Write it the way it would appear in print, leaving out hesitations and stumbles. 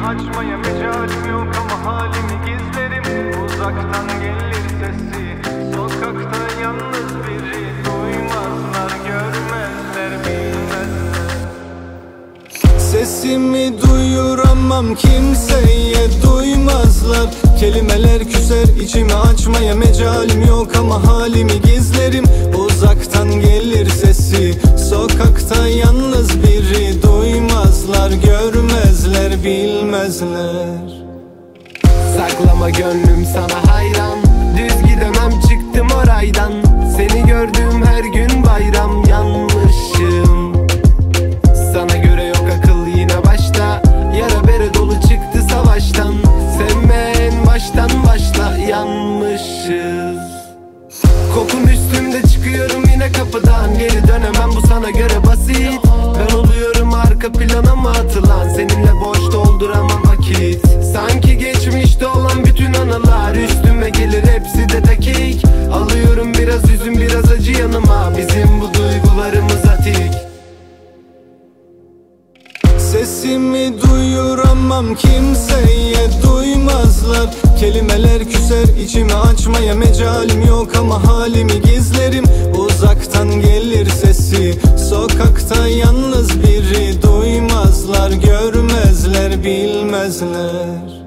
açmaya mecalim yok ama halimi gizlerim. Uzaktan gelir sesi, sokakta yalnız biri. Duymazlar, görmezler, bilmezler. Sesimi duyuramam kimseye, duymazlar. Kelimeler küser, içimi açmaya mecalim yok ama halimi gizlerim. Uzaktan gelir sesi, sokakta yalnız biri. Duymazlar, görmezler, bilmezler. Saklama gönlüm sana hayran, düz gidemem çıktım oraydan. Seni gördüğüm her gün bayram, yanmışım. Sana göre yok akıl yine başta, yara bere dolu çıktı savaştan. Sevme en baştan başla, yanmışız. Kokun üstümde çıkıyorum yine kapıdan, geri dönemem bu sana göre basit. Ben oluyorum arka plana mı atılan, seninle boş dolduramam vakit. Sanki geçmişte olan bütün anılar üstüme gelir, hepsi de dakik. Alıyorum biraz üzüm biraz acı yanıma, bizim bu duygularımız atik. Sesimi duyuramam kimseye, duymazlar. Kelimeler küser, içimi açmaya mecalim yok ama halimi gizlerim. Uzaktan gelir sesi, sokakta yalnız biri. Duymazlar, görmezler, bilmezler.